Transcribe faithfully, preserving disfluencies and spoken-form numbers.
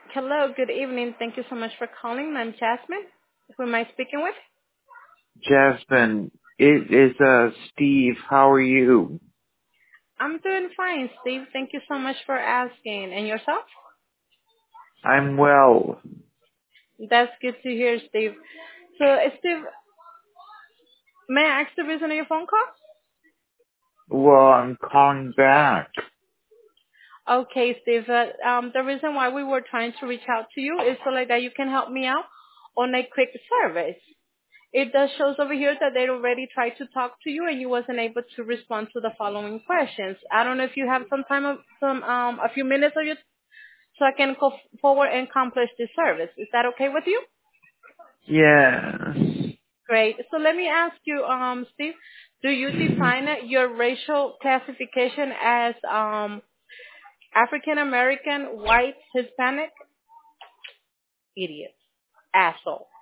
Hello, good evening. Thank you so much for calling. I'm Jasmine. Who am I speaking with? Jasmine, it is uh Steve. How are you? I'm doing fine, Steve. Thank you so much for asking. And yourself? I'm well. That's good to hear, Steve. So, uh, Steve, may I ask the reason of your phone Well, I'm calling back. call? Okay, Steve. Uh, um, the reason why we were trying to reach out to you is so like that you can help me out on a quick service. It does shows over here that they already tried to talk to you and you wasn't able to respond to the following questions. I don't know if you have some time, of, some um, a few minutes of your so I can go forward and accomplish this service. Is that okay with you? Yes. Great. So let me ask you, um, Steve, do you define your racial classification as um, African American, white, Hispanic? Idiot. Asshole.